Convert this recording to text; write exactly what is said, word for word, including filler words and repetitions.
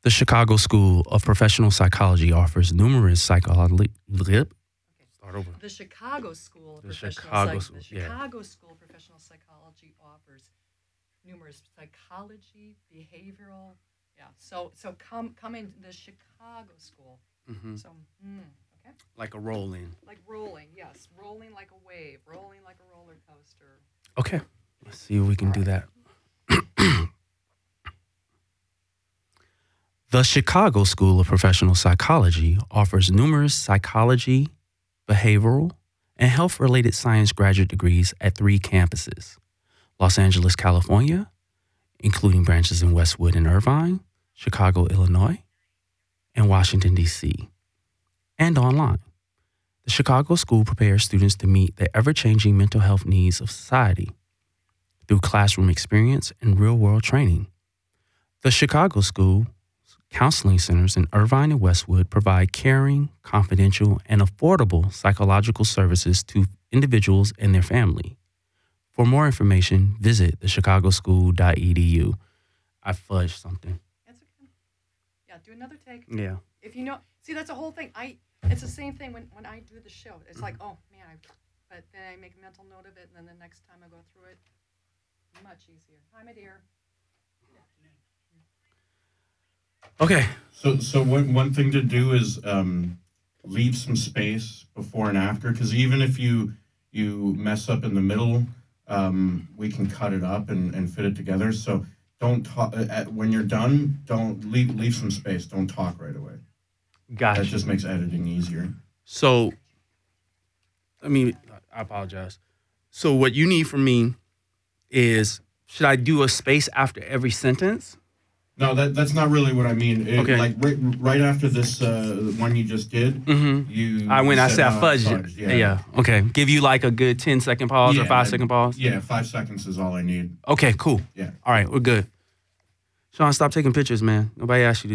The Chicago School of Professional Psychology offers numerous psychology. Start over. The Chicago School of The Professional Chicago Psych- School, The yeah. Chicago School of Professional Psychology offers numerous psychology, behavioral. Yeah. So so come come into the Chicago School. Mm-hmm. So mm, okay. Like a roll in. Like rolling, yes, rolling like a wave, rolling like a roller coaster. Okay. Let's see if we can do that. The Chicago School of Professional Psychology offers numerous psychology, behavioral, and health-related science graduate degrees at three campuses: Los Angeles, California, including branches in Westwood and Irvine, Chicago, Illinois, and Washington, D C, and online. The Chicago School prepares students to meet the ever-changing mental health needs of society through classroom experience and real-world training. The Chicago School counseling centers in Irvine and Westwood provide caring, confidential, and affordable psychological services to individuals and their family. For more information, visit the chicago school dot e d u. I fudged something. That's okay. Yeah, do another take. Yeah. If you know, see, that's the whole thing. I, it's the same thing when, when I do the show. It's like, oh man, I, but then I make a mental note of it, and then the next time I go through it, much easier. Hi, my dear. Okay. So, so one one thing to do is um, leave some space before and after, because even if you you mess up in the middle, um, we can cut it up and, and fit it together. So don't talk uh, when you're done. Don't leave leave some space. Don't talk right away. Gotcha. That just makes editing easier. So, I mean, I apologize. So what you need from me is, should I do a space after every sentence? No, that that's not really what I mean. It, Okay. Like right, right after this uh, one you just did, Mm-hmm. you. I when I said I uh, fudged fudged, it. Yeah. Okay. Give you like a good ten second pause or Yeah, five like- second pause? Yeah, five seconds is all I need. Okay, cool. Yeah. All right, we're good. Sean, stop taking pictures, man. Nobody asked you to